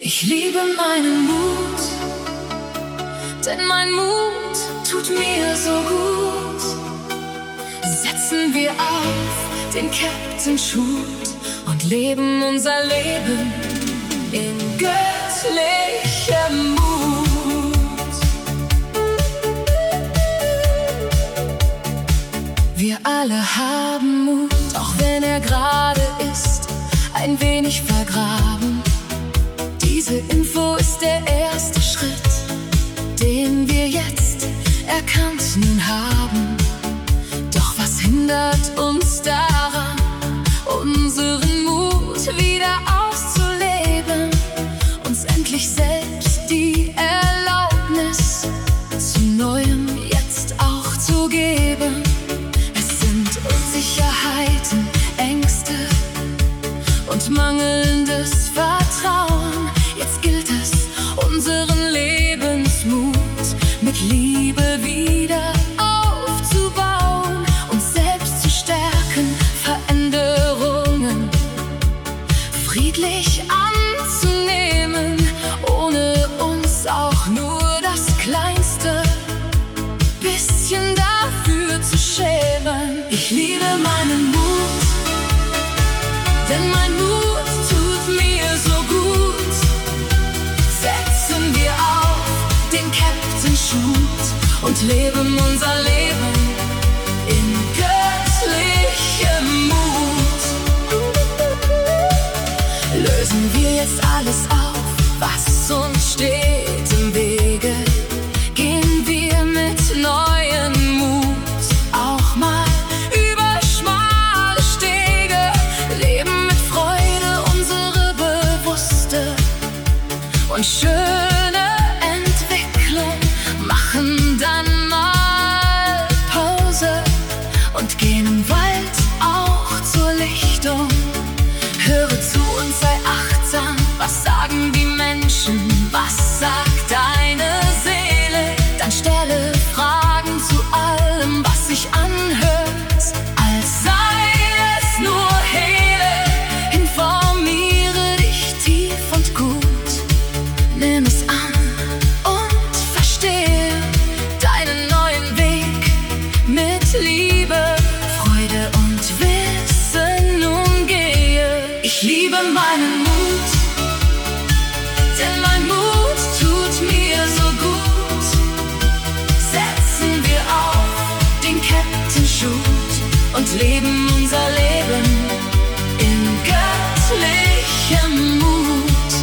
Ich liebe meinen Mut, denn mein Mut tut mir so gut. Setzen wir auf den Captain-Schuh und leben unser Leben in göttlichem Mut. Wir alle haben Mut, auch wenn er gerade ist ein wenig vergraben. Diese Info ist der erste Schritt, den wir jetzt erkannt nun haben. Doch was hindert uns daran, unseren Mut wieder auszuleben, uns endlich selbst die Erlaubnis zu Neuem jetzt auch zu geben? Es sind Unsicherheiten, Ängste und mangelndes Vertrauen. Jetzt gilt es, unseren Lebensmut mit Liebe wieder aufzubauen, uns selbst zu stärken, Veränderungen friedlich anzunehmen, ohne uns auch nur das kleinste bisschen dafür zu schämen. Ich liebe meinen Mut, denn mein Mut tut mir so gut. Setzen wir auf den Captain-Schuh und leben unser Leben in göttlichem Mut. Lösen wir jetzt alles auf, was uns steht im Wege. Gehen wir mit neuem Mut auch mal über schmale Stege. Leben mit Freude unsere bewusste und schöne Entwicklung. Machen dann mal Pause und gehen im Wald auch zur Lichtung. Höre zu und sei achtsam, was sagen die Menschen, was sagt deine Seele? Dann stelle Fragen zu allem, was sich anhört, als sei es nur Hele. Informiere dich tief und gut, nimm es an und verstehe deinen neuen Weg mit Liebe, Freude und Wissen nun gehe. Ich liebe meinen Mut, denn mein Mut tut mir so gut. Setzen wir auf den Captain-Schuh und leben unser Leben in göttlichem Mut.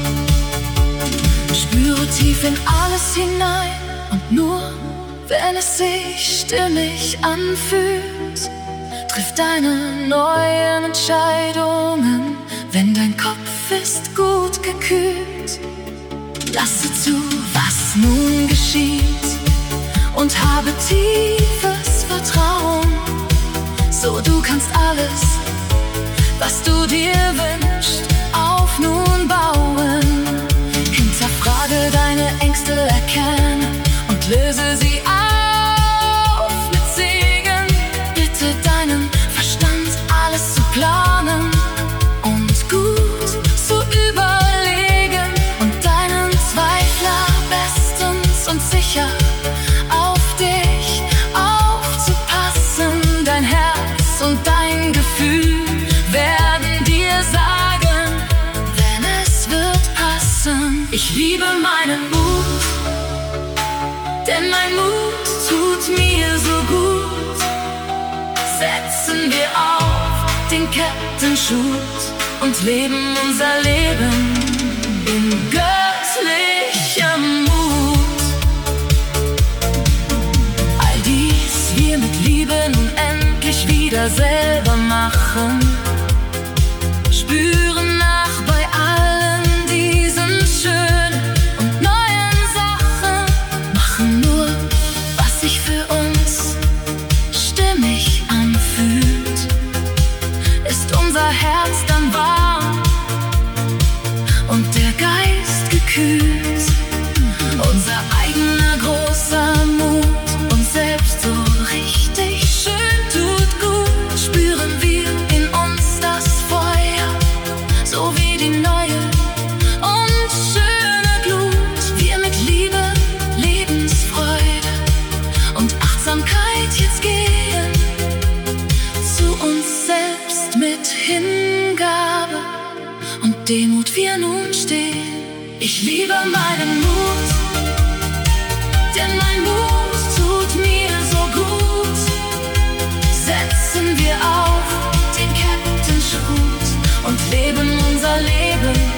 Spüre tief in alles hinein und nur wenn es sich stimmig anfühlt, triff deine neuen Entscheidungen, wenn dein Kopf ist gut gekühlt. Lasse zu, was nun geschieht, und habe tiefes Vertrauen. So du kannst alles, was du dir wünschst, auf nun bauen. Hinterfrage deine Ängste, erkenne und löse sie auf mit Segen. Bitte deinen Verstand, alles zu planen und gut zu überlegen und deinen Zweifler bestens und sicher auf dich aufzupassen. Dein Herz und dein Gefühl werden dir sagen, wenn es wird passen. Ich liebe meinen Mut, denn mein Mut tut mir so gut. Setzen wir auf den Captain-Schuh und leben unser Leben in göttlichem Mut. All dies wir mit Liebe nun endlich wieder selber machen. Spüren nach bei allen diesen schönen und neuen Sachen. Machen nur, was sich für uns stimmig anfühlt. Ist unser Herz dann warm und der Geist gekühlt? Unser eigener großer Mut, uns selbst so richtig schön tut gut. Spüren wir in uns das Feuer, so wie die neue und und Demut wir nun stehen. Ich liebe meinen Mut, denn mein Mut tut mir so gut. Setzen wir auf den Captain's Hut und leben unser Leben